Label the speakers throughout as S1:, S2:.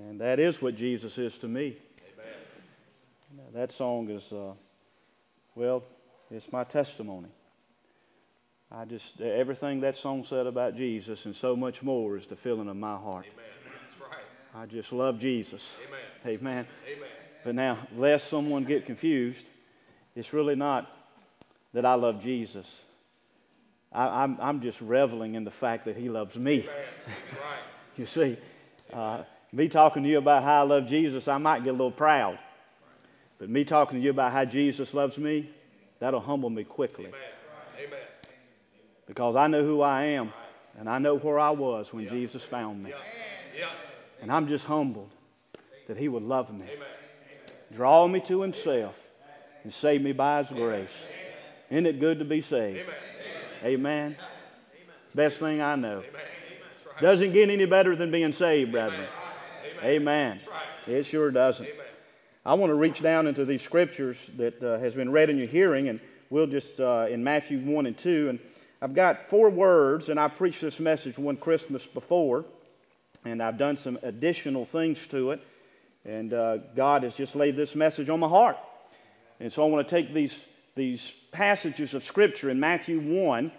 S1: And that is what Jesus is to me.
S2: Amen.
S1: That song is, well, it's my testimony. Everything that song said about Jesus and so much more is the feeling of my heart.
S2: Amen. That's right.
S1: I just love Jesus.
S2: Amen.
S1: Amen.
S2: Amen.
S1: But now, lest someone get confused, it's really not that I love Jesus. I'm just reveling in the fact that He loves me.
S2: Amen. That's right.
S1: You see, me talking to you about how I love Jesus, I might get a little proud. But me talking to you about how Jesus loves me, that'll humble me quickly.
S2: Amen. Amen.
S1: Because I know who I am, and I know where I was when Jesus found me.
S2: Yeah.
S1: And I'm just humbled that He would love me,
S2: Amen.
S1: draw me to Himself, and save me by His grace. Isn't it good to be saved?
S2: Amen.
S1: Amen. Best thing I know.
S2: Amen. That's right.
S1: Doesn't get any better than being saved, brethren. Amen.
S2: That's right.
S1: It sure doesn't.
S2: Amen.
S1: I want to reach down into these scriptures that has been read in your hearing, and we'll just, in Matthew 1 and 2, and I've got 4 words, and I preached this message one Christmas before, and I've done some additional things to it, and God has just laid this message on my heart. And so I want to take these passages of Scripture in Matthew 1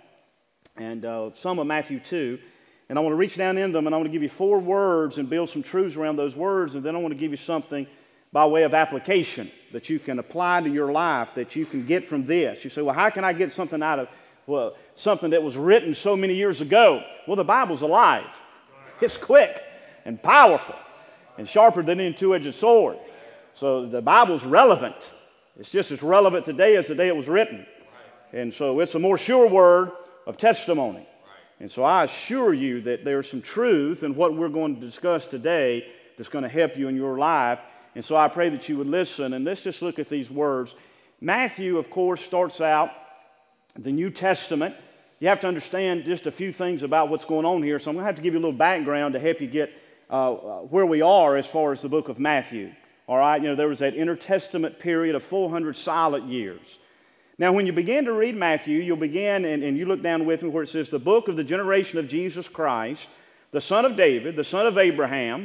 S1: and some of Matthew 2, and I want to reach down in them, and I want to give you 4 words and build some truths around those words, and then I want to give you something by way of application that you can apply to your life, that you can get from this. You say, well, how can I get something out of something that was written so many years ago? Well, the Bible's alive. It's quick and powerful and sharper than any two-edged sword. So the Bible's relevant. It's just as relevant today as the day it was written. And so it's a more sure word of testimony. And so I assure you that there's some truth in what we're going to discuss today that's going to help you in your life. And so I pray that you would listen. And let's just look at these words. Matthew, of course, starts out the New Testament. You have to understand just a few things about what's going on here. So I'm going to have to give you a little background to help you get where we are as far as the book of Matthew. All right, there was that intertestament period of 400 silent years. Now, when you begin to read Matthew, you'll begin, and you look down with me where it says, the book of the generation of Jesus Christ, the son of David, the son of Abraham.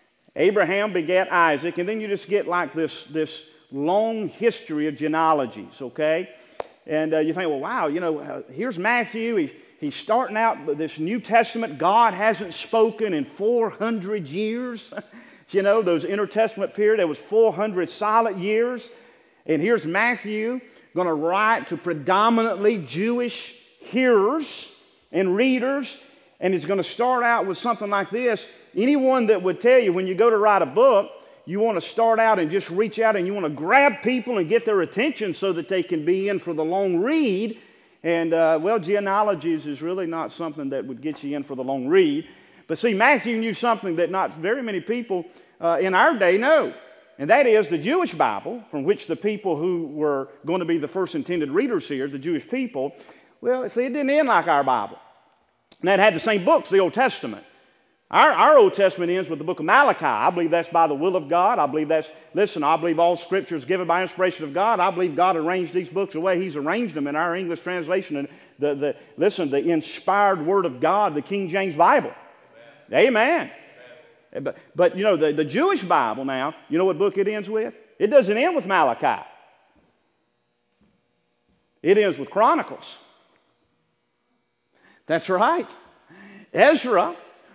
S1: Abraham begat Isaac, and then you just get like this long history of genealogies, okay? And you think, well, wow, here's Matthew. He's starting out this New Testament. God hasn't spoken in 400 years. Those intertestament period, there was 400 silent years. And here's Matthew going to write to predominantly Jewish hearers and readers. And he's going to start out with something like this. Anyone that would tell you when you go to write a book, you want to start out and just reach out and you want to grab people and get their attention so that they can be in for the long read. And, genealogies is really not something that would get you in for the long read. But see, Matthew knew something that not very many people in our day know. And that is the Jewish Bible, from which the people who were going to be the first intended readers here, the Jewish people, well, see, it didn't end like our Bible. And that had the same books, the Old Testament. Our Old Testament ends with the book of Malachi. I believe that's by the will of God. I believe all Scripture is given by inspiration of God. I believe God arranged these books the way He's arranged them in our English translation. And the inspired Word of God, the King James Bible. Amen. Amen. But the Jewish Bible now, you know what book it ends with? It doesn't end with Malachi. It ends with Chronicles. That's right. Ezra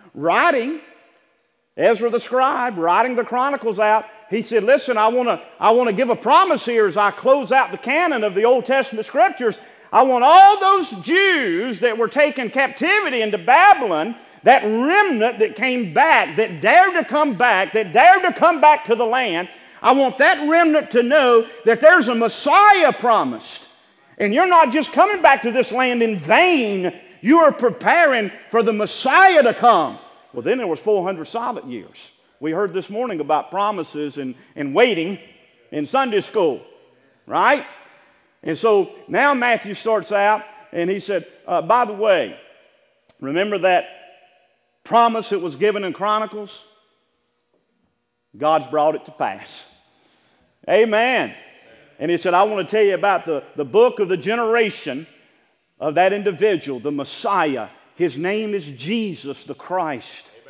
S1: the scribe, writing the Chronicles out, he said, listen, I want to give a promise here as I close out the canon of the Old Testament Scriptures. I want all those Jews that were taken captivity into Babylon, that remnant that came back, that dared to come back to the land, I want that remnant to know that there's a Messiah promised. And you're not just coming back to this land in vain. You are preparing for the Messiah to come. Well, then there was 400 silent years. We heard this morning about promises and waiting in Sunday school, right? And so now Matthew starts out, and he said, by the way, remember that promise that was given in Chronicles? God's brought it to pass. Amen. And he said, I want to tell you about the book of the generation of that individual, the Messiah. His name is Jesus the Christ.
S2: Amen.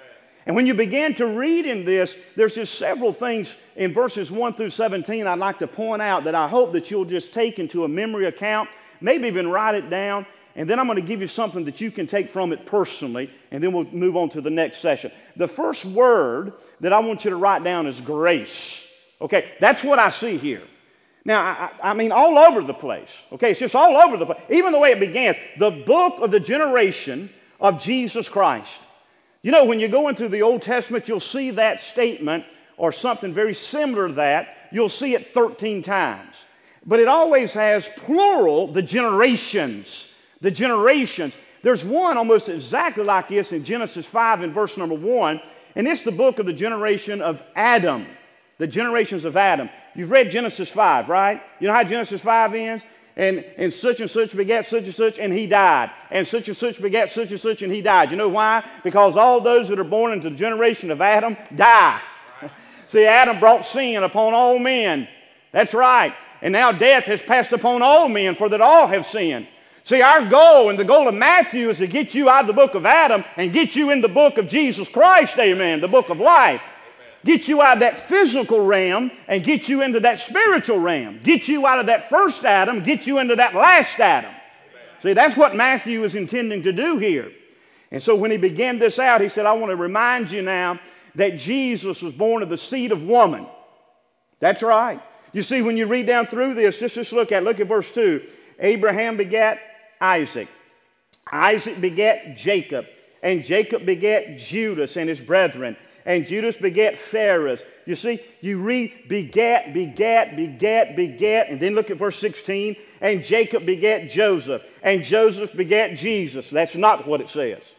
S1: And when you begin to read in this, there's just several things in verses 1 through 17 I'd like to point out that I hope that you'll just take into a memory account, maybe even write it down, and then I'm going to give you something that you can take from it personally, and then we'll move on to the next session. The first word that I want you to write down is grace. Okay, that's what I see here. Now, I mean all over the place. Okay, it's just all over the place. Even the way it begins, the book of the generation of Jesus Christ. You know, when you go into the Old Testament, you'll see that statement or something very similar to that. You'll see it 13 times. But it always has plural, the generations. The generations. There's one almost exactly like this in Genesis 5 in verse number 1. And it's the book of the generation of Adam. The generations of Adam. You've read Genesis 5, right? You know how Genesis 5 ends? And such begat such and such, and he died. And such begat such and he died. You know why? Because all those that are born into the generation of Adam die. See, Adam brought sin upon all men. That's right. And now death has passed upon all men, for that all have sinned. See, our goal and the goal of Matthew is to get you out of the book of Adam and get you in the book of Jesus Christ, amen, the book of life. Get you out of that physical realm and get you into that spiritual realm. Get you out of that first Adam, get you into that last Adam. Amen. See, that's what Matthew is intending to do here. And so when he began this out, he said, I want to remind you now that Jesus was born of the seed of woman. That's right. You see, when you read down through this, just look at verse 2. Abraham begat Isaac. Isaac begat Jacob. And Jacob begat Judas and his brethren. And Judas begat Phares. You see, you read begat, and then look at verse 16. And Jacob begat Joseph, and Joseph begat Jesus. That's not what it says.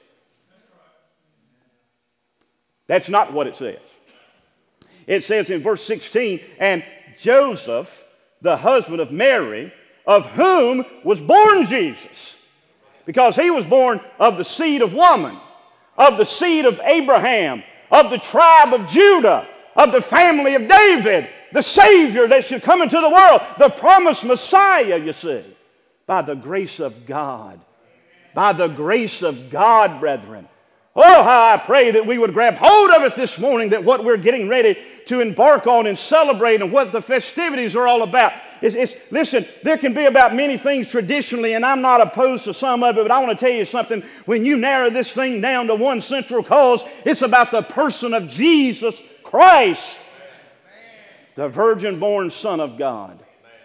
S1: That's not what it says. It says in verse 16, and Joseph, the husband of Mary, of whom was born Jesus. Because he was born of the seed of woman, of the seed of Abraham, of the tribe of Judah, of the family of David, the Savior that should come into the world, the promised Messiah, you see, by the grace of God. By the grace of God, brethren. Oh, how I pray that we would grab hold of it this morning, that what we're getting ready to embark on and celebrate and what the festivities are all about. Listen, there can be about many things traditionally, and I'm not opposed to some of it, but I want to tell you something. When you narrow this thing down to one central cause, it's about the person of Jesus Christ, the virgin-born Son of God.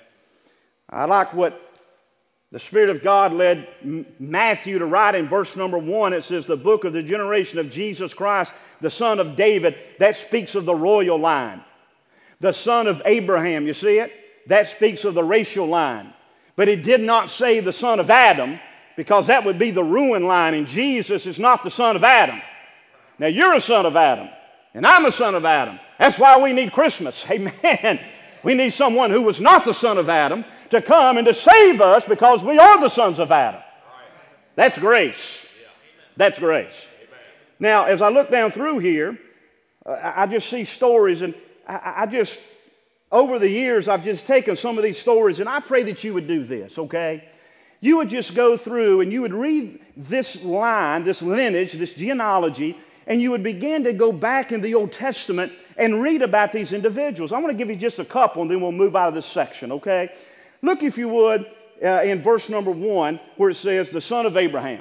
S1: I like what the Spirit of God led Matthew to write in verse number 1. It says, the book of the generation of Jesus Christ, the son of David. That speaks of the royal line. The son of Abraham, you see it? That speaks of the racial line. But it did not say the son of Adam, because that would be the ruin line, and Jesus is not the son of Adam. Now, you're a son of Adam, and I'm a son of Adam. That's why we need Christmas. Amen. We need someone who was not the son of Adam to come and to save us, because we are the sons of Adam. That's grace. That's grace. Now, as I look down through here, I just see stories, and I just, over the years, I've just taken some of these stories, and I pray that you would do this, okay? You would just go through and you would read this line, this lineage, this genealogy, and you would begin to go back in the Old Testament and read about these individuals. I want to give you just a couple, and then we'll move out of this section, okay? Look, if you would, in verse number 1, where it says, the son of Abraham.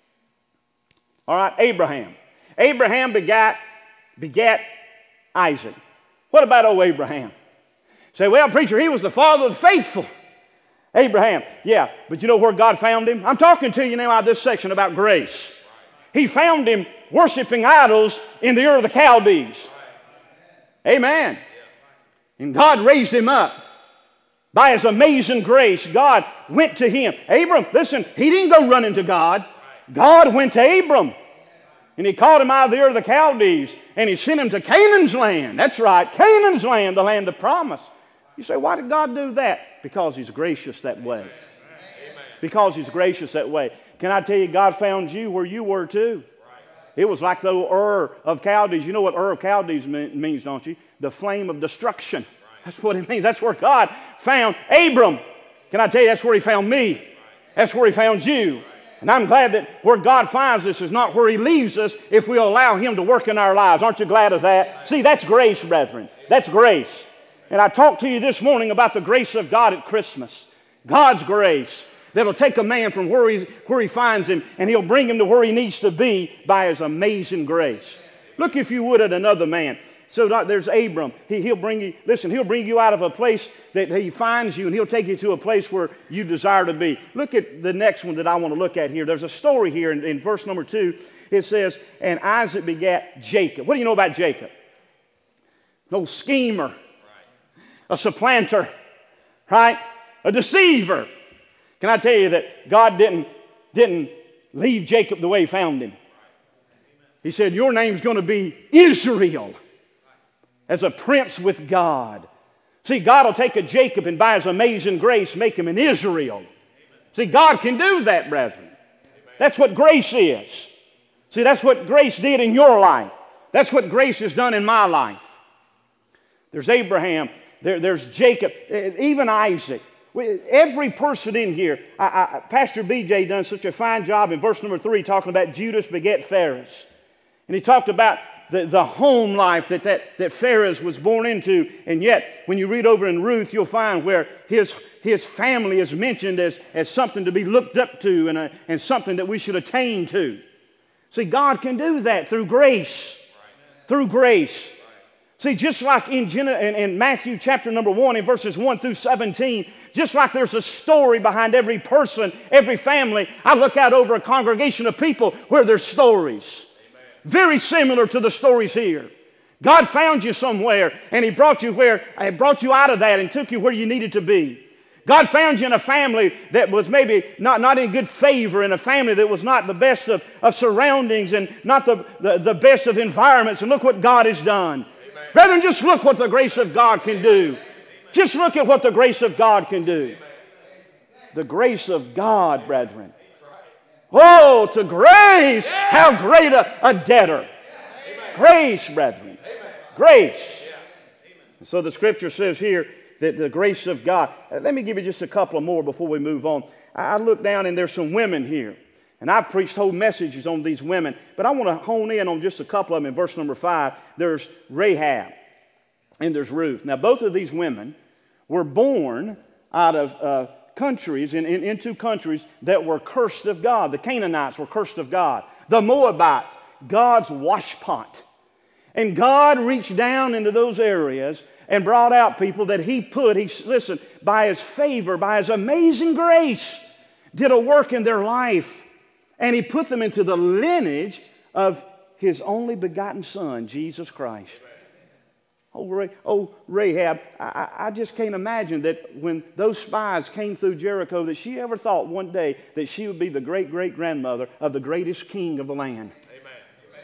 S1: All right, Abraham. Abraham begat Isaac. What about old Abraham? Say, well, preacher, he was the father of the faithful. Abraham, yeah, but you know where God found him? I'm talking to you now out of this section about grace. He found him worshiping idols in the Ur of the Chaldees. Amen. And God raised him up. By his amazing grace, God went to him. Abram, listen, he didn't go running to God. God went to Abram. And he called him out of the Ur of the Chaldees. And he sent him to Canaan's land. That's right, Canaan's land, the land of promise. You say, why did God do that? Because he's gracious that way. Amen. Because he's gracious that way. Can I tell you, God found you where you were too. It was like the Ur of Chaldees. You know what Ur of Chaldees means, don't you? The flame of destruction. That's what it means. That's where God found Abram. Can I tell you, that's where he found me. That's where he found you. And I'm glad that where God finds us is not where He leaves us if we allow Him to work in our lives. Aren't you glad of that? See, that's grace, brethren. That's grace. And I talked to you this morning about the grace of God at Christmas. God's grace that'll take a man from where he finds him and He'll bring him to where he needs to be by His amazing grace. Look, if you would, at another man. So there's Abram. He'll bring you, listen, He'll bring you out of a place that He finds you, and He'll take you to a place where you desire to be. Look at the next one that I want to look at here. There's a story here in verse number 2. It says, and Isaac begat Jacob. What do you know about Jacob? An old schemer, a supplanter, right? A deceiver. Can I tell you that God didn't leave Jacob the way He found him? He said, your name's going to be Israel, as a prince with God. See, God will take a Jacob and by His amazing grace make him an Israel. See, God can do that, brethren. That's what grace is. See, that's what grace did in your life. That's what grace has done in my life. There's Abraham. There's Jacob. Even Isaac. Every person in here, Pastor BJ done such a fine job in verse number 3 talking about Judas begat Phares. And he talked about the home life that Phares was born into. And yet, when you read over in Ruth, you'll find where his family is mentioned as something to be looked up to and something that we should attain to. See, God can do that through grace. Through grace. See, just like in Matthew chapter number 1 in verses 1 through 17, just like there's a story behind every person, every family, I look out over a congregation of people where there's stories. Very similar to the stories here. God found you somewhere and He brought you out of that and took you where you needed to be. God found you in a family that was maybe not in good favor, in a family that was not the best of surroundings and not the best of environments. And look what God has done. Amen. Brethren, just look what the grace of God can do. Just look at what the grace of God can do. The grace of God, brethren. Oh, to grace, how great a debtor. Grace, brethren. Grace. So the Scripture says here that the grace of God. Let me give you just a couple more before we move on. I look down and there's some women here. And I've preached whole messages on these women. But I want to hone in on just a couple of them in verse number 5. There's Rahab and there's Ruth. Now both of these women were born out of countries, into countries that were cursed of God. The Canaanites were cursed of God. The Moabites, God's washpot. And God reached down into those areas and brought out people that listen, by His favor, by His amazing grace, did a work in their life. And He put them into the lineage of His only begotten Son, Jesus Christ. Oh, Rahab, I just can't imagine that when those spies came through Jericho that she ever thought one day that she would be the great-great-grandmother of the greatest king of the land. Amen.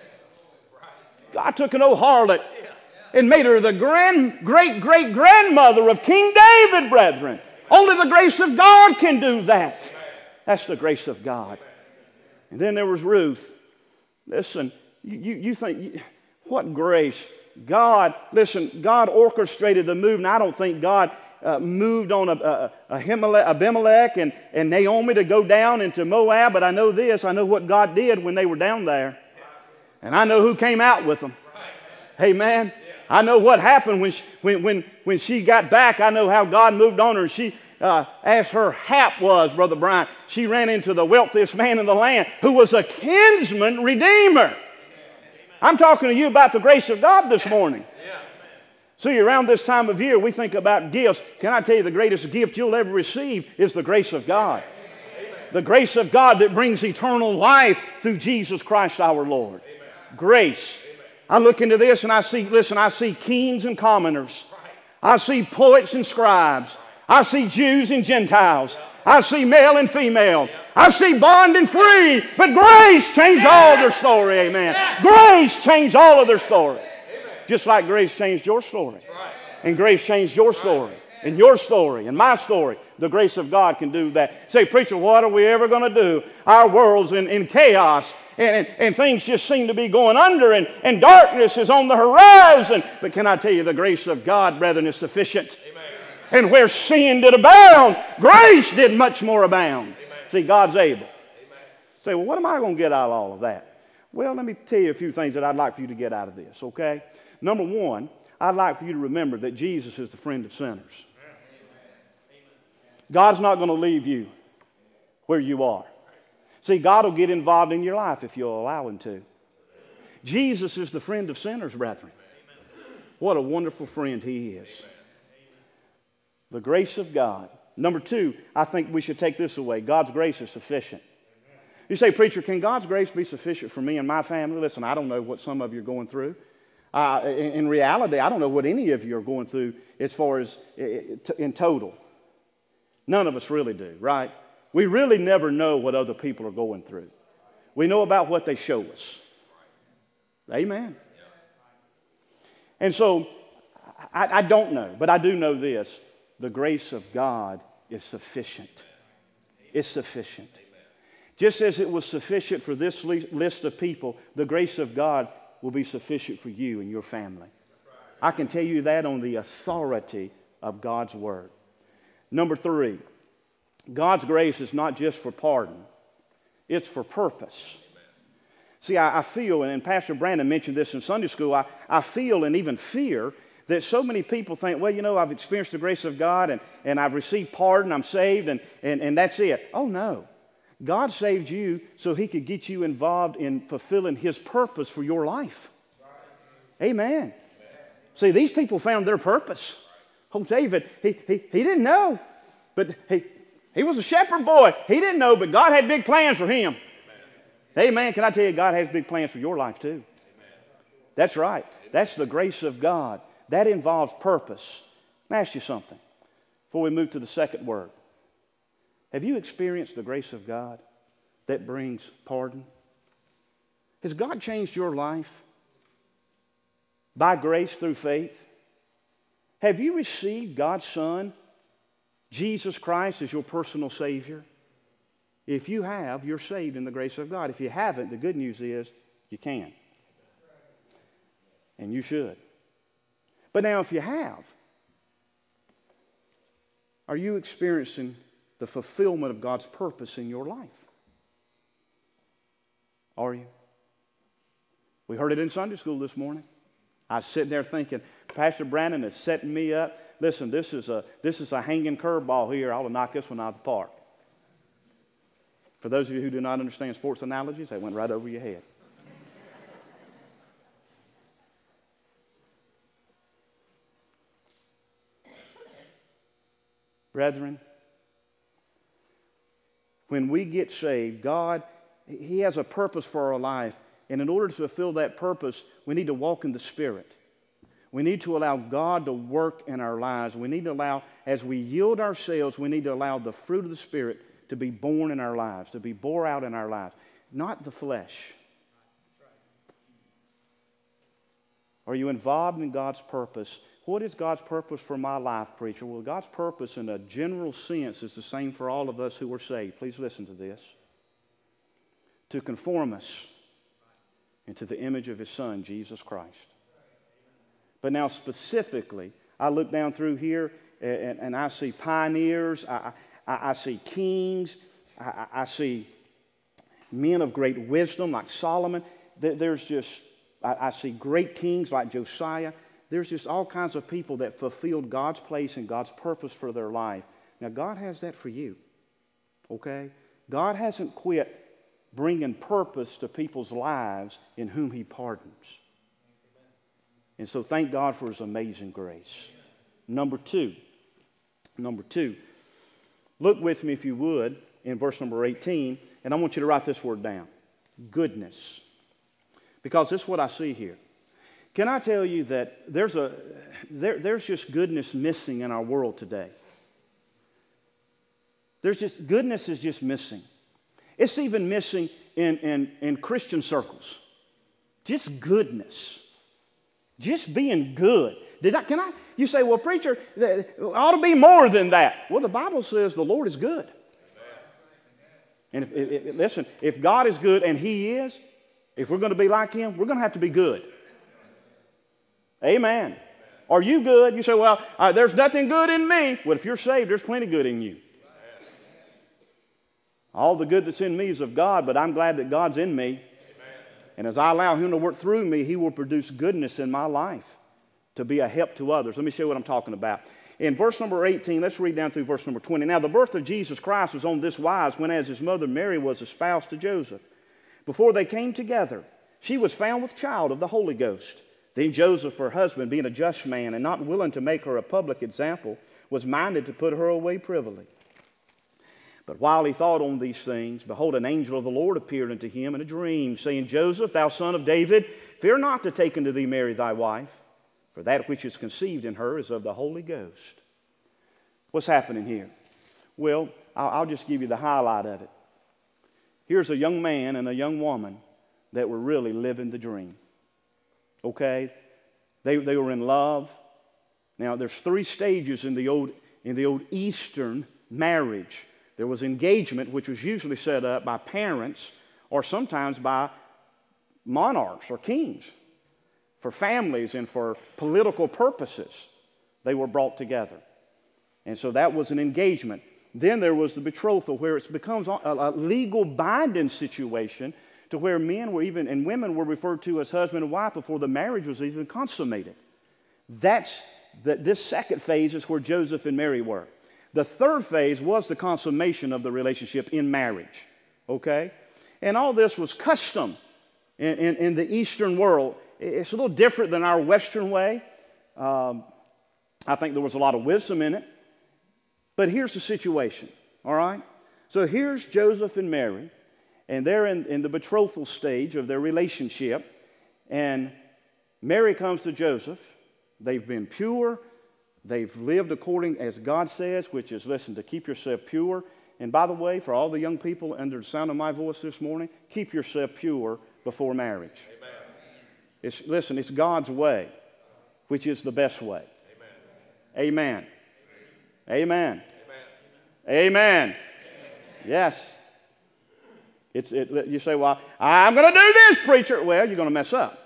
S1: God took an old harlot and made her the great-great-grandmother of King David, brethren. Only the grace of God can do that. That's the grace of God. And then there was Ruth. Listen, you think, what grace? God orchestrated the move. And I don't think God moved on Abimelech and Naomi to go down into Moab. But I know this. I know what God did when they were down there. And I know who came out with them. Amen. I know what happened when she got back. I know how God moved on her. And she, as her hap was, Brother Brian, she ran into the wealthiest man in the land who was a kinsman redeemer. I'm talking to you about the grace of God this morning. See, around this time of year, we think about gifts. Can I tell you the greatest gift you'll ever receive is the grace of God. The grace of God that brings eternal life through Jesus Christ our Lord. Grace. I look into this and I see kings and commoners. I see poets and scribes. I see Jews and Gentiles. I see male and female. I see bond and free. But grace changed all their story, amen. Grace changed all of their story. Just like grace changed your story. And grace changed your story. And your story and my story. The grace of God can do that. Say, preacher, what are we ever going to do? Our world's in chaos. And things just seem to be going under. And darkness is on the horizon. But can I tell you, the grace of God, brethren, is sufficient. And where sin did abound, grace did much more abound. Amen. See, God's able. Amen. Say, well, what am I going to get out of all of that? Well, let me tell you a few things that I'd like for you to get out of this, okay? Number one, I'd like for you to remember that Jesus is the friend of sinners. God's not going to leave you where you are. See, God will get involved in your life if you'll allow Him to. Jesus is the friend of sinners, brethren. What a wonderful friend He is. The grace of God. Number two, I think we should take this away. God's grace is sufficient. You say, preacher, can God's grace be sufficient for me and my family? Listen, I don't know what some of you are going through. In reality, I don't know what any of you are going through as far as in total. None of us really do, right? We really never know what other people are going through. We know about what they show us. Amen. And so, I don't know, but I do know this. The grace of God is sufficient. It's sufficient. Just as it was sufficient for this list of people, the grace of God will be sufficient for you and your family. I can tell you that on the authority of God's Word. Number three, God's grace is not just for pardon. It's for purpose. See, I feel, and Pastor Brandon mentioned this in Sunday school, I feel and even fear that so many people think, well, you know, I've experienced the grace of God and I've received pardon, I'm saved, and that's it. Oh, no. God saved you so He could get you involved in fulfilling His purpose for your life. Amen. See, these people found their purpose. Oh, David, he didn't know, but he was a shepherd boy. He didn't know, but God had big plans for him. Amen. Can I tell you, God has big plans for your life too. That's right. That's the grace of God. That involves purpose. Let me ask you something before we move to the second word. Have you experienced the grace of God that brings pardon? Has God changed your life by grace through faith? Have you received God's Son, Jesus Christ, as your personal Savior? If you have, you're saved in the grace of God. If you haven't, the good news is you can. And you should. But now if you have, are you experiencing the fulfillment of God's purpose in your life? Are you? We heard it in Sunday school this morning. I was sitting there thinking, Pastor Brandon is setting me up. Listen, this is a hanging curveball here. I will knock this one out of the park. For those of you who do not understand sports analogies, they went right over your head. Brethren, when we get saved, God, He has a purpose for our life. And in order to fulfill that purpose, we need to walk in the Spirit. We need to allow God to work in our lives. We need to allow, as we yield ourselves, we need to allow the fruit of the Spirit to be born in our lives, to be bore out in our lives, not the flesh. Are you involved in God's purpose? What is God's purpose for my life, preacher? Well, God's purpose in a general sense is the same for all of us who are saved. Please listen to this. To conform us into the image of His Son, Jesus Christ. But now specifically, I look down through here and I see pioneers, I see kings, I see men of great wisdom like Solomon. I see great kings like Josiah. There's just all kinds of people that fulfilled God's place and God's purpose for their life. Now, God has that for you, okay? God hasn't quit bringing purpose to people's lives in whom He pardons. And so thank God for His amazing grace. Number two, look with me if you would in verse number 18, and I want you to write this word down. Goodness. Because this is what I see here. Can I tell you that there's just goodness missing in our world today? Goodness is just missing. It's even missing in Christian circles. Just goodness. Just being good. You say, well, preacher, it ought to be more than that. Well, the Bible says the Lord is good. And listen, if God is good, and He is, if we're going to be like Him, we're going to have to be good. Amen. Are you good? You say, well, there's nothing good in me. Well, if you're saved, there's plenty good in you. All the good that's in me is of God, but I'm glad that God's in me.
S2: Amen.
S1: And as I allow Him to work through me, He will produce goodness in my life to be a help to others. Let me show you what I'm talking about. In verse number 18, let's read down through verse number 20. Now, the birth of Jesus Christ was on this wise, when as his mother Mary was espoused to Joseph. Before they came together, she was found with child of the Holy Ghost. Then Joseph, her husband, being a just man and not willing to make her a public example, was minded to put her away privily. But while he thought on these things, behold, an angel of the Lord appeared unto him in a dream, saying, Joseph, thou son of David, fear not to take unto thee Mary thy wife, for that which is conceived in her is of the Holy Ghost. What's happening here? Well, I'll just give you the highlight of it. Here's a young man and a young woman that were really living the dream. Okay? They were in love. Now, there's 3 stages in the old Eastern marriage. There was engagement, which was usually set up by parents or sometimes by monarchs or kings. For families and for political purposes, they were brought together. And so that was an engagement. Then there was the betrothal, where it becomes a legal binding situation to where men were even, and women were referred to as husband and wife before the marriage was even consummated. This second phase is where Joseph and Mary were. The third phase was the consummation of the relationship in marriage. Okay? And all this was custom in the Eastern world. It's a little different than our Western way. I think there was a lot of wisdom in it. But here's the situation, all right? So here's Joseph and Mary, and they're in the betrothal stage of their relationship. And Mary comes to Joseph. They've been pure. They've lived according as God says, which is, listen, to keep yourself pure. And by the way, for all the young people under the sound of my voice this morning, keep yourself pure before marriage.
S2: Amen.
S1: It's God's way, which is the best way. Amen. Amen. Amen. Amen. Yes. You say, well, I'm going to do this, preacher. Well, you're going to mess up.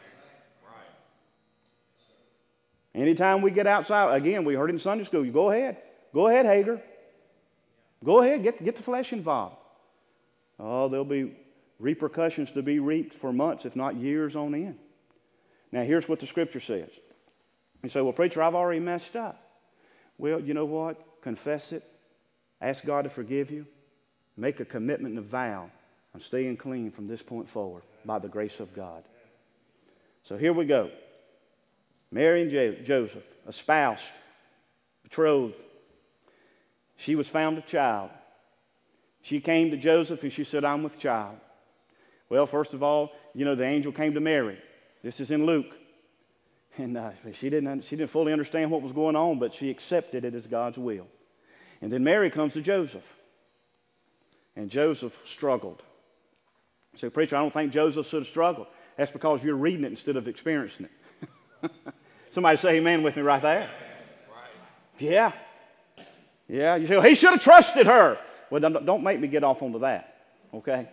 S1: Right. Anytime we get outside, again, we heard it in Sunday school, you go ahead. Go ahead, Hager. Go ahead, get the flesh involved. Oh, there'll be repercussions to be reaped for months, if not years on end. Now, here's what the Scripture says. You say, well, preacher, I've already messed up. Well, you know what? Confess it. Ask God to forgive you. Make a commitment and a vow. I'm staying clean from this point forward by the grace of God. So here we go. Mary and Joseph, espoused, betrothed. She was found with child. She came to Joseph and she said, I'm with child. Well, first of all, the angel came to Mary. This is in Luke. And she didn't fully understand what was going on, but she accepted it as God's will. And then Mary comes to Joseph. And Joseph struggled. You say, preacher, I don't think Joseph should have struggled. That's because you're reading it instead of experiencing it. Somebody say amen with me right there.
S2: Right.
S1: Yeah. Yeah. You say, well, he should have trusted her. Well, don't make me get off onto that. Okay?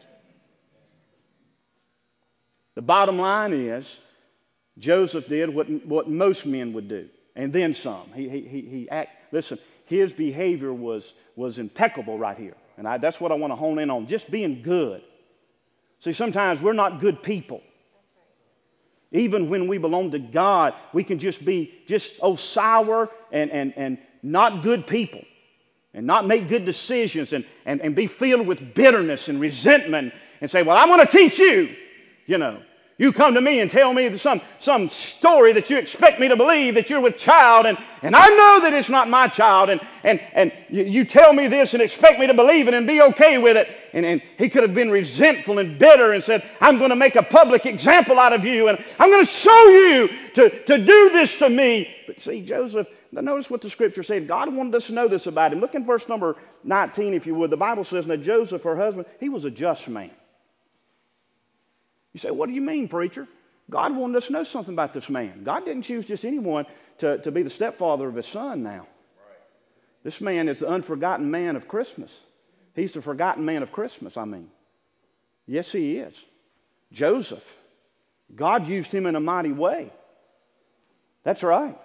S1: The bottom line is, Joseph did what most men would do, and then some. Listen, his behavior was impeccable right here, and that's what I want to hone in on, just being good. See, sometimes we're not good people. Even when we belong to God, we can just be sour and not good people, and not make good decisions, and be filled with bitterness and resentment, and say, well, I'm going to teach you, You come to me and tell me some story that you expect me to believe that you're with child, and I know that it's not my child, and you tell me this and expect me to believe it and be okay with it. And he could have been resentful and bitter and said, I'm going to make a public example out of you, and I'm going to show you to do this to me. But see, Joseph, notice what the Scripture said. God wanted us to know this about him. Look in verse number 19, if you would. The Bible says, now Joseph, her husband, he was a just man. You say, what do you mean, preacher? God wanted us to know something about this man. God didn't choose just anyone to be the stepfather of his son now. Right. This man is the unforgotten man of Christmas. He's the forgotten man of Christmas, I mean. Yes, he is. Joseph. God used him in a mighty way. That's right. Amen.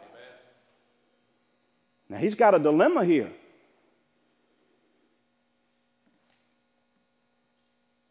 S1: Now, he's got a dilemma here.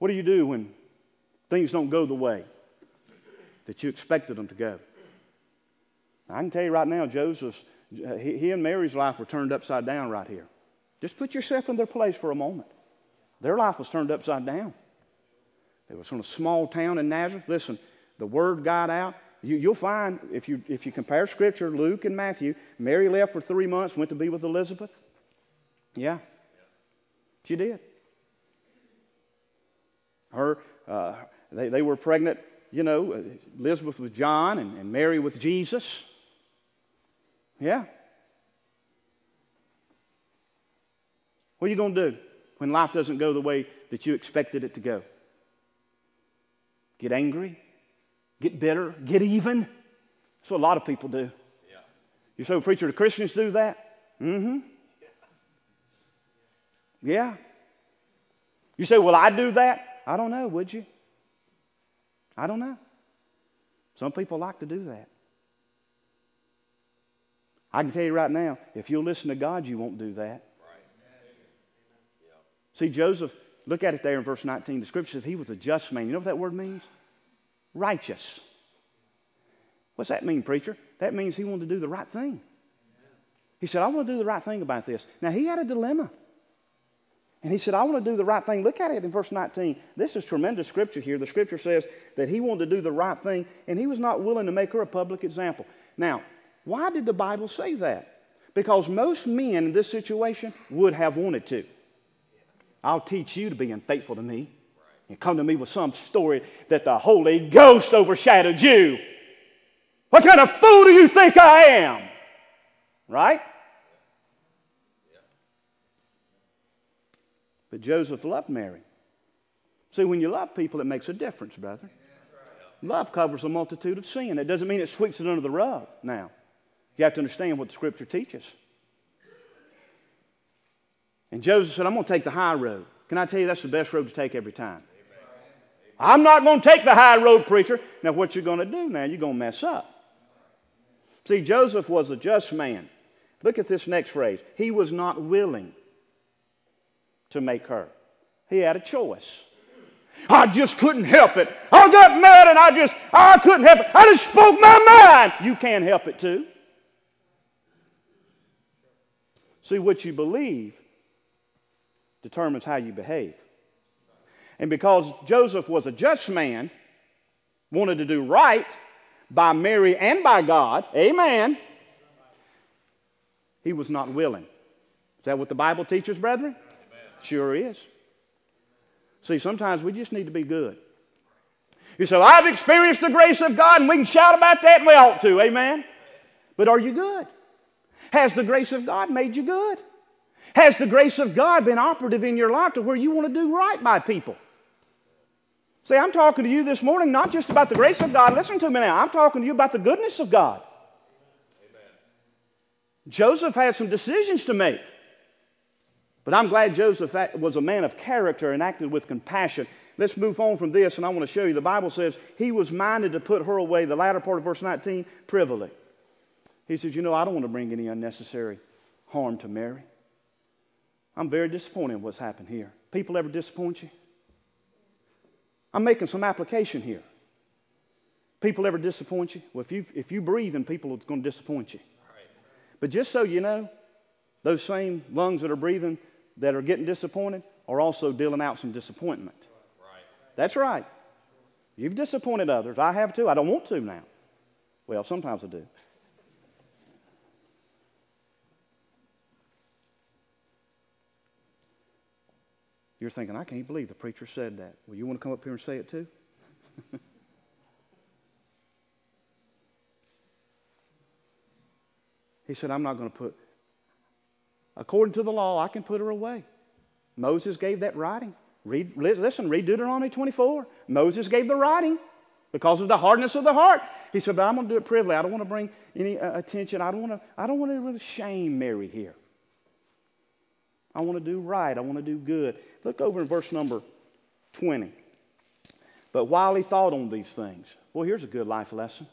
S1: What do you do when things don't go the way that you expected them to go? I can tell you right now, he and Mary's life were turned upside down right here. Just put yourself in their place for a moment. Their life was turned upside down. They was from a small town in Nazareth. Listen, the word got out. You'll find, if you compare Scripture, Luke and Matthew, Mary left for 3 months, went to be with Elizabeth. Yeah, she did. They were pregnant, Elizabeth with John and Mary with Jesus. Yeah. What are you going to do when life doesn't go the way that you expected it to go? Get angry? Get bitter? Get even? That's what a lot of people do. Yeah. You say, well, preacher, do Christians do that? Mm-hmm. Yeah. You say, well, I do that? I don't know, would you? I don't know. Some people like to do that. I can tell you right now, if you'll listen to God, you won't do that. Right. Yeah. See, Joseph, look at it there in verse 19. The Scripture says he was a just man. You know what that word means? Righteous. What's that mean, preacher? That means he wanted to do the right thing. He said, I want to do the right thing about this. Now, he had a dilemma. And he said, I want to do the right thing. Look at it in verse 19. This is tremendous Scripture here. The Scripture says that he wanted to do the right thing, and he was not willing to make her a public example. Now, why did the Bible say that? Because most men in this situation would have wanted to. I'll teach you to be unfaithful to me. And come to me with some story that the Holy Ghost overshadowed you. What kind of fool do you think I am? Right? But Joseph loved Mary. See, when you love people, it makes a difference, brother. Love covers a multitude of sin. It doesn't mean it sweeps it under the rug. Now, you have to understand what the Scripture teaches. And Joseph said, I'm going to take the high road. Can I tell you that's the best road to take every time? I'm not going to take the high road, preacher. Now, what you're going to do now, you're going to mess up. See, Joseph was a just man. Look at this next phrase. He was not willing to make her. He had a choice. I just couldn't help it. I got mad and I couldn't help it. I just spoke my mind. You can't help it too. See, what you believe determines how you behave. And because Joseph was a just man, wanted to do right by Mary and by God, amen, he was not willing. Is that what the Bible teaches, brethren? Amen. Sure is. See, sometimes we just need to be good. You say, well, I've experienced the grace of God, and we can shout about that, and we ought to, amen. But are you good? Has the grace of God made you good? Has the grace of God been operative in your life to where you want to do right by people? See, I'm talking to you this morning not just about the grace of God. Listen to me now. I'm talking to you about the goodness of God. Amen. Joseph had some decisions to make. But I'm glad Joseph was a man of character and acted with compassion. Let's move on from this, and I want to show you. The Bible says he was minded to put her away, the latter part of verse 19, privily. He says, I don't want to bring any unnecessary harm to Mary. I'm very disappointed in what's happened here. People ever disappoint you? I'm making some application here. People ever disappoint you? Well, if you breathe in people, it's going to disappoint you. Right. But just so you know, those same lungs that are breathing, that are getting disappointed, are also dealing out some disappointment. Right. That's right. You've disappointed others. I have too. I don't want to now. Well, sometimes I do. You're thinking, I can't believe the preacher said that. Well, you want to come up here and say it too? He said, I'm not going to put, according to the law, I can put her away. Moses gave that writing. Read Deuteronomy 24. Moses gave the writing because of the hardness of the heart. He said, but I'm going to do it privily. I don't want to bring any attention. I don't want to really shame Mary here. I want to do right. I want to do good. Look over in verse number 20. But while he thought on these things, well, here's a good life lesson.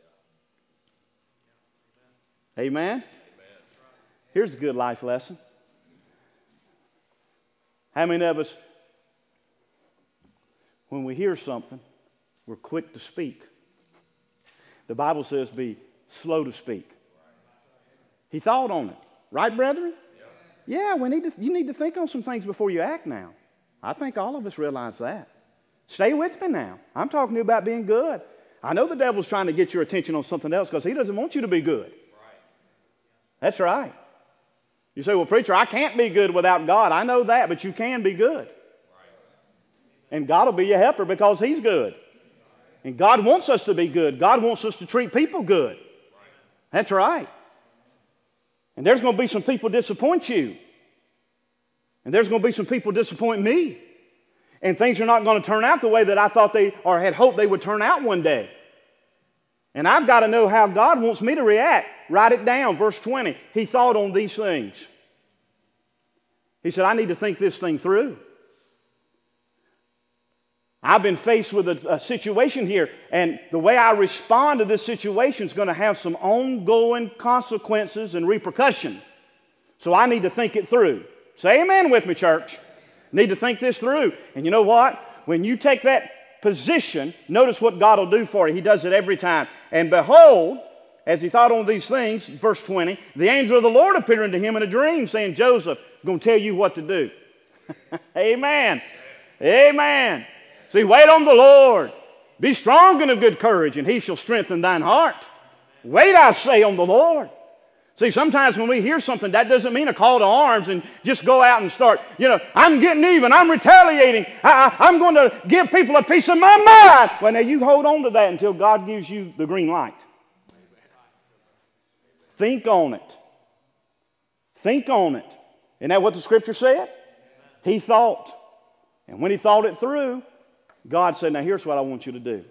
S1: Amen? Here's a good life lesson. How many of us when we hear something, we're quick to speak. The Bible says be slow to speak. He thought on it. Right, brethren? Yeah, you need to think on some things before you act now. I think all of us realize that. Stay with me now. I'm talking to you about being good. I know the devil's trying to get your attention on something else because he doesn't want you to be good. That's right. You say, well, preacher, I can't be good without God. I know that, but you can be good. And God will be your helper because He's good. And God wants us to be good. God wants us to treat people good. That's right. And there's going to be some people disappoint you. And there's going to be some people disappoint me. And things are not going to turn out the way that I thought or had hoped they would turn out one day. And I've got to know how God wants me to react. Write it down, verse 20. He thought on these things. He said, I need to think this thing through. I've been faced with a situation here, and the way I respond to this situation is going to have some ongoing consequences and repercussion. So I need to think it through. Say amen with me, church. Need to think this through. And you know what? When you take that position, notice what God will do for you. He does it every time. And behold, as he thought on these things, verse 20, the angel of the Lord appeared unto him in a dream, saying, Joseph, I'm going to tell you what to do. Amen. Amen. See, wait on the Lord. Be strong and of good courage, and He shall strengthen thine heart. Wait, I say, on the Lord. See, sometimes when we hear something, that doesn't mean a call to arms and just go out and start, I'm getting even, I'm retaliating, I'm going to give people a piece of my mind. Well, now you hold on to that until God gives you the green light. Think on it. Think on it. Isn't that what the Scripture said? He thought. And when he thought it through, God said, now here's what I want you to do.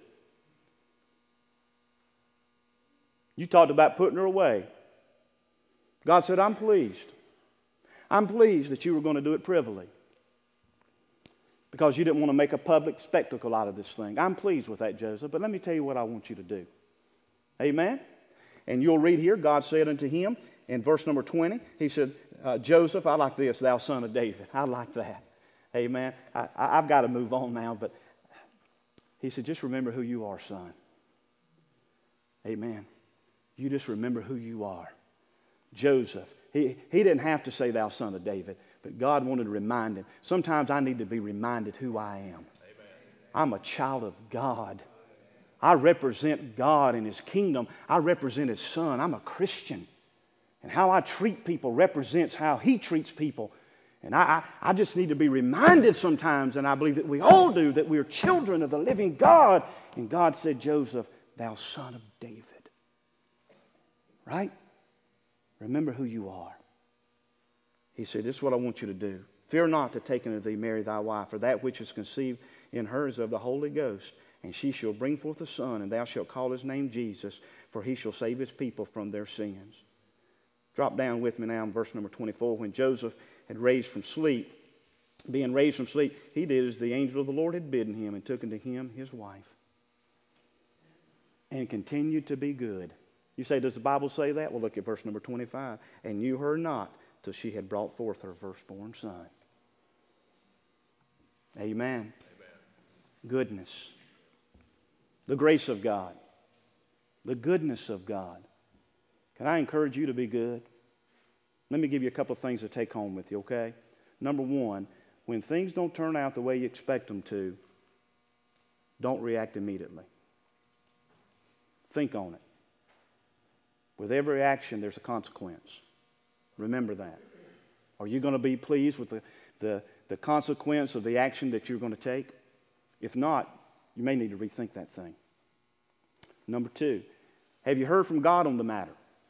S1: You talked about putting her away. God said, I'm pleased. I'm pleased that you were going to do it privily because you didn't want to make a public spectacle out of this thing. I'm pleased with that, Joseph, but let me tell you what I want you to do. Amen? And you'll read here, God said unto him in verse number 20, he said, Joseph, I like this, thou son of David. I like that. Amen. I've got to move on now, but he said, just remember who you are, son. Amen. You just remember who you are. Joseph, he didn't have to say thou son of David, but God wanted to remind him. Sometimes I need to be reminded who I am. Amen. I'm a child of God. I represent God and His kingdom. I represent His Son. I'm a Christian. And how I treat people represents how He treats people. And I just need to be reminded sometimes, and I believe that we all do, that we are children of the living God. And God said, Joseph, thou son of David. Right? Remember who you are. He said, this is what I want you to do. Fear not to take unto thee Mary thy wife, for that which is conceived in her is of the Holy Ghost. And she shall bring forth a son, and thou shalt call his name Jesus, for he shall save his people from their sins. Drop down with me now in verse number 24. When Joseph had being raised from sleep, he did as the angel of the Lord had bidden him, and took unto him his wife, and continued to be good. You say, does the Bible say that? Well, look at verse number 25. And knew her not till she had brought forth her firstborn son. Amen. Amen. Goodness. The grace of God. The goodness of God. Can I encourage you to be good? Let me give you a couple of things to take home with you, okay? Number one, when things don't turn out the way you expect them to, don't react immediately. Think on it. With every action, there's a consequence. Remember that. Are you going to be pleased with the consequence of the action that you're going to take? If not, you may need to rethink that thing. Number two, have you heard from God on the matter?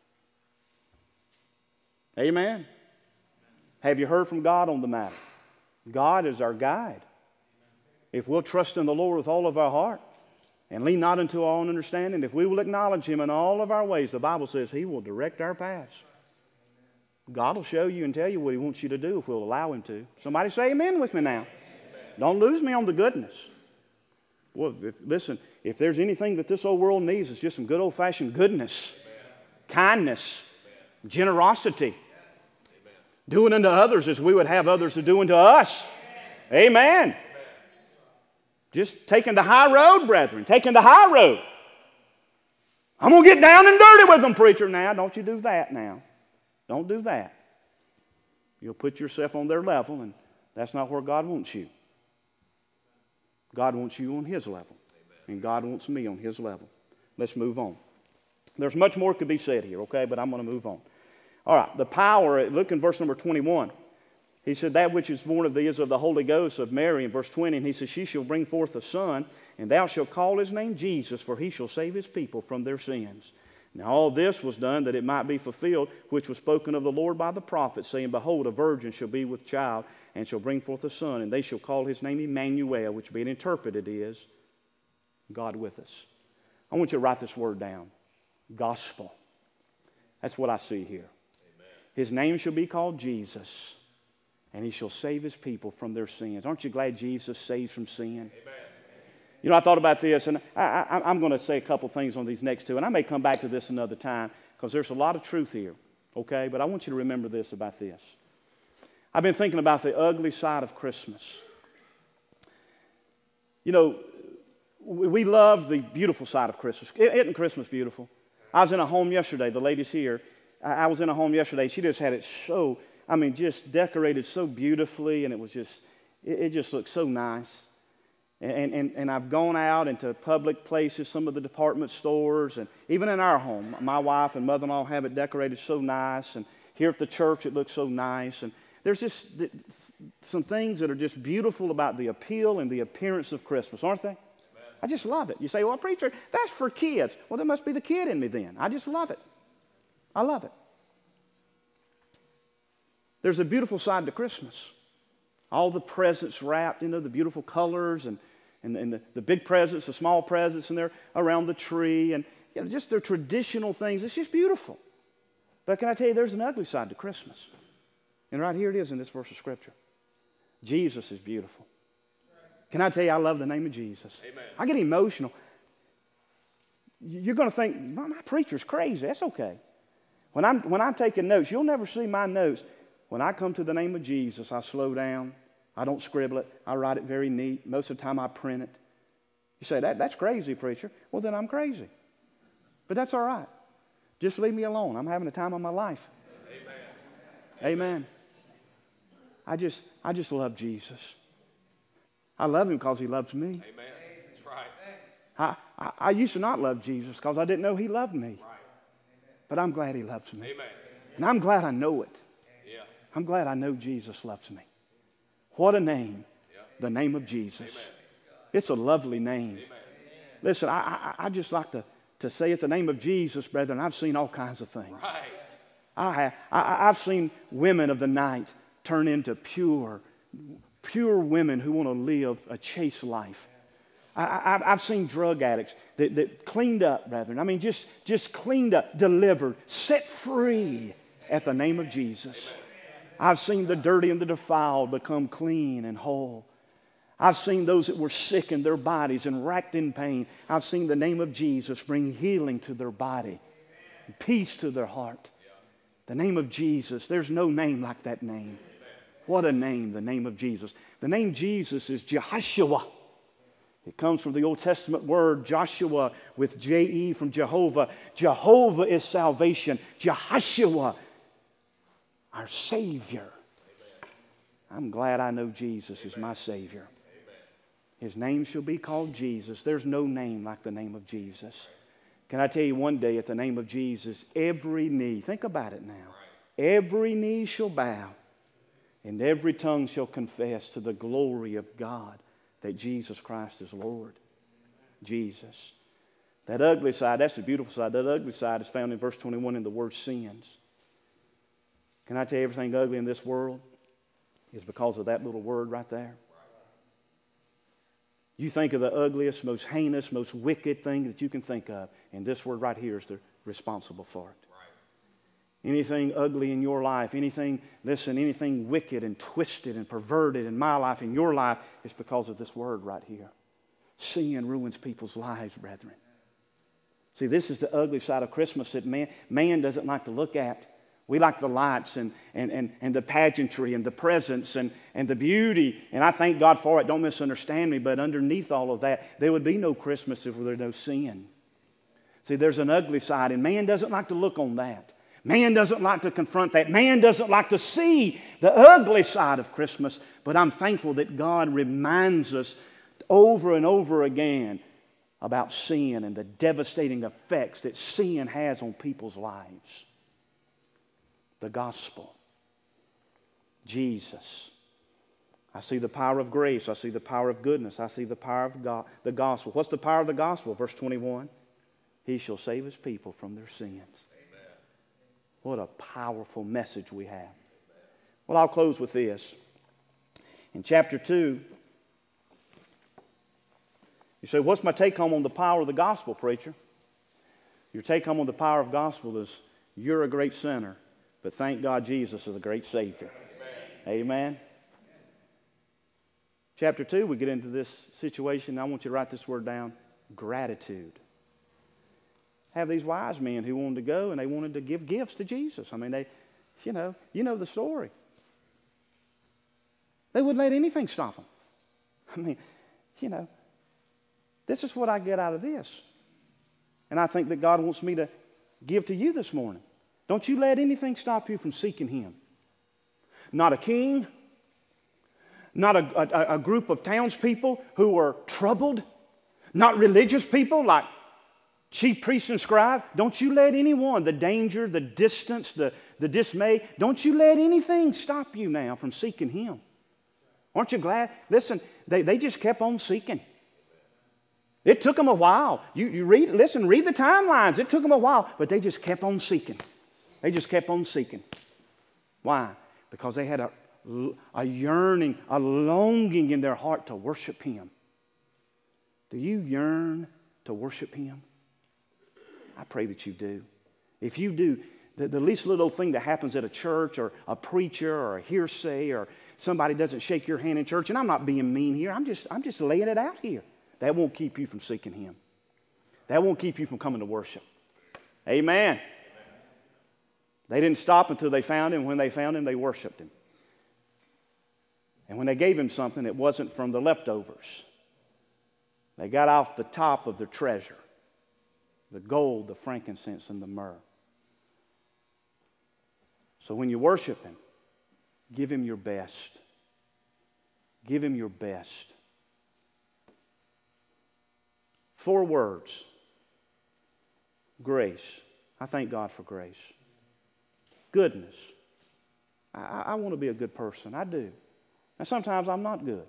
S1: Amen? Have you heard from God on the matter? God is our guide. If we'll trust in the Lord with all of our heart and lean not unto our own understanding, if we will acknowledge Him in all of our ways, the Bible says He will direct our paths. God will show you and tell you what He wants you to do if we'll allow Him to. Somebody say amen with me now. Amen. Don't lose me on the goodness. Well, listen, if there's anything that this old world needs, it's just some good old-fashioned goodness, kindness, generosity, doing unto others as we would have others to do unto us. Amen. Just taking the high road, brethren, taking the high road. I'm going to get down and dirty with them, preacher. Now, don't you do that now. Don't do that. You'll put yourself on their level, and that's not where God wants you. God wants you on His level, and God wants me on His level. Let's move on. There's much more could be said here, okay, but I'm going to move on. All right, the power, look in verse number 21. He said, that which is born of thee is of the Holy Ghost of Mary, in verse 20. And he says, she shall bring forth a son, and thou shalt call his name Jesus, for he shall save his people from their sins. Now all this was done that it might be fulfilled, which was spoken of the Lord by the prophet, saying, behold, a virgin shall be with child, and shall bring forth a son, and they shall call his name Emmanuel, which being interpreted is God with us. I want you to write this word down. Gospel. That's what I see here. Amen. His name shall be called Jesus, and he shall save his people from their sins. Aren't you glad Jesus saves from sin? Amen. You know, I thought about this, and I'm going to say a couple things on these next two, and I may come back to this another time because there's a lot of truth here, okay? But I want you to remember this about this. I've been thinking about the ugly side of Christmas. You know, we love the beautiful side of Christmas. Isn't Christmas beautiful? I was in a home yesterday. The lady's here. I was in a home yesterday. She just had it so, just decorated so beautifully, and it just looked so nice. And I've gone out into public places, some of the department stores, and even in our home, my wife and mother-in-law have it decorated so nice, and here at the church it looks so nice. And there's just some things that are just beautiful about the appeal and the appearance of Christmas, aren't they? Amen. I just love it. You say, well, preacher, that's for kids. Well, there must be the kid in me then. I just love it. I love it. There's a beautiful side to Christmas. All the presents wrapped, the beautiful colors and the big presents, the small presents, and they're around the tree, and just their traditional things. It's just beautiful. But can I tell you, there's an ugly side to Christmas. And right here it is in this verse of Scripture. Jesus is beautiful. Can I tell you, I love the name of Jesus. Amen. I get emotional. You're going to think, my preacher's crazy. That's okay. When I'm taking notes, you'll never see my notes. When I come to the name of Jesus, I slow down. I don't scribble it. I write it very neat. Most of the time I print it. You say, that's crazy, preacher. Well, then I'm crazy. But that's all right. Just leave me alone. I'm having the time of my life. Amen. Amen. I just love Jesus. I love him because he loves me.
S2: Amen. That's right.
S1: I used to not love Jesus because I didn't know he loved me. Right. But I'm glad he loves me.
S2: Amen.
S1: And I'm glad I know it.
S2: Yeah.
S1: I'm glad I know Jesus loves me. What a name. Yeah. The name of Jesus. Amen. It's a lovely name. Amen. Listen, I just like to say it, the name of Jesus, brethren. I've seen all kinds of things. Right. I've seen women of the night turn into pure women who want to live a chaste life. I've seen drug addicts that cleaned up, brethren. Just cleaned up, delivered, set free at the name of Jesus. I've seen the dirty and the defiled become clean and whole. I've seen those that were sick in their bodies and racked in pain. I've seen the name of Jesus bring healing to their body, peace to their heart. The name of Jesus, there's no name like that name. What a name, the name of Jesus. The name Jesus is Jehoshua. It comes from the Old Testament word Joshua with J-E from Jehovah. Jehovah is salvation. Jehoshua, our Savior. I'm glad I know Jesus is my Savior. His name shall be called Jesus. There's no name like the name of Jesus. Can I tell you, one day at the name of Jesus, every knee, think about it now, every knee shall bow and every tongue shall confess to the glory of God that Jesus Christ is Lord. Jesus. That ugly side, that's the beautiful side. That ugly side is found in verse 21 in the word sins. Can I tell you, everything ugly in this world is because of that little word right there? You think of the ugliest, most heinous, most wicked thing that you can think of, and this word right here is responsible for it. Right. Anything ugly in your life, anything wicked and twisted and perverted in my life, in your life, is because of this word right here. Sin ruins people's lives, brethren. See, this is the ugly side of Christmas that man doesn't like to look at. We like the lights and the pageantry and the presents and the beauty. And I thank God for it. Don't misunderstand me. But underneath all of that, there would be no Christmas if there were no sin. See, there's an ugly side, and man doesn't like to look on that. Man doesn't like to confront that. Man doesn't like to see the ugly side of Christmas. But I'm thankful that God reminds us over and over again about sin and the devastating effects that sin has on people's lives. The gospel. Jesus. I see the power of grace. I see the power of goodness. I see the power of God, the gospel. What's the power of the gospel? Verse 21. He shall save his people from their sins. Amen. What a powerful message we have. Well, I'll close with this. In chapter 2, you say, what's my take home on the power of the gospel, preacher? Your take home on the power of the gospel is you're a great sinner, but thank God Jesus is a great Savior. Amen. Amen. Chapter 2, we get into this situation. I want you to write this word down. Gratitude. Have these wise men who wanted to go and they wanted to give gifts to Jesus. I mean, they, you know the story. They wouldn't let anything stop them. I mean, this is what I get out of this. And I think that God wants me to give to you this morning. Don't you let anything stop you from seeking Him. Not a king, not a group of townspeople who are troubled, not religious people like chief priests and scribes. Don't you let anyone, the danger, the distance, the dismay, don't you let anything stop you now from seeking Him. Aren't you glad? Listen, they just kept on seeking. It took them a while. You read the timelines. It took them a while, but they just kept on seeking. They just kept on seeking. Why? Because they had a yearning, a longing in their heart to worship Him. Do you yearn to worship Him? I pray that you do. If you do, the least little thing that happens at a church or a preacher or a hearsay or somebody doesn't shake your hand in church, and I'm not being mean here, I'm just laying it out here. That won't keep you from seeking Him. That won't keep you from coming to worship. Amen. They didn't stop until they found Him. When they found Him, they worshiped Him. And when they gave Him something, it wasn't from the leftovers. They got off the top of their treasure. The gold, the frankincense, and the myrrh. So when you worship Him, give Him your best. Give Him your best. 4 words. Grace. I thank God for grace. Goodness. I want to be a good person. I do. And sometimes I'm not good.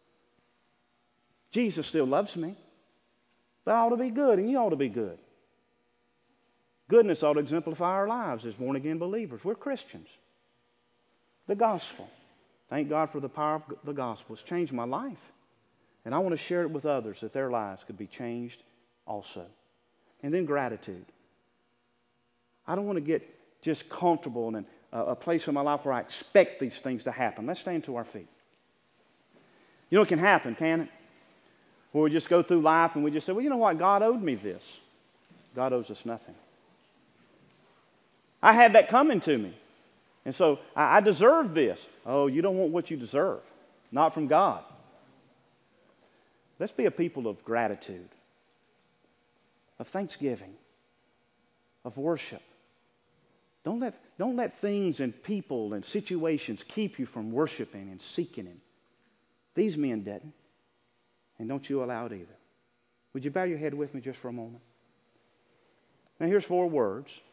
S1: Jesus still loves me. But I ought to be good, and you ought to be good. Goodness ought to exemplify our lives as born-again believers. We're Christians. The gospel. Thank God for the power of the gospel. It's changed my life. And I want to share it with others that their lives could be changed also. And then gratitude. I don't want to get just comfortable in a place in my life where I expect these things to happen. Let's stand to our feet. You know, it can happen, can it? Where we just go through life and we just say, well, you know what? God owed me this. God owes us nothing. I had that coming to me. And so I deserve this. Oh, you don't want what you deserve. Not from God. Let's be a people of gratitude, of thanksgiving, of worship. Don't let things and people and situations keep you from worshiping and seeking Him. These men didn't. And don't you allow it either. Would you bow your head with me just for a moment? Now here's 4 words.